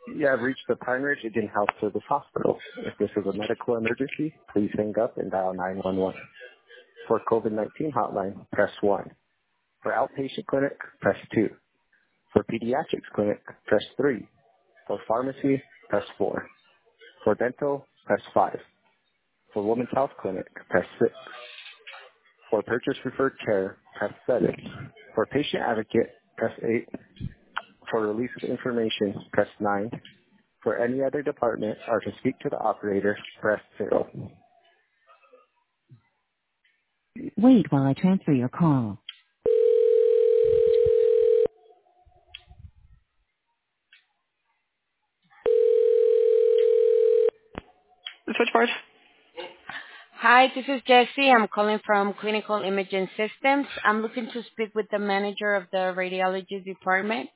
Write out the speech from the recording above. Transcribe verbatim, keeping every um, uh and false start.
You have reached the Pine Ridge Indian Health Service Hospital. If this is a medical emergency, please hang up and dial nine one one. For COVID nineteen hotline, press one. For outpatient clinic, press two. For pediatrics clinic, press three. For pharmacy, press four. For dental, press five. For women's health clinic, press six. For purchase referred care, press seven. For patient advocate, press eight. For release of information, press nine. For any other department or to speak to the operator, press zero. Wait while I transfer your call. The switchboard. Hi, this is Jessie. I'm calling from Clinical Imaging Systems. I'm looking to speak with the manager of the radiology department.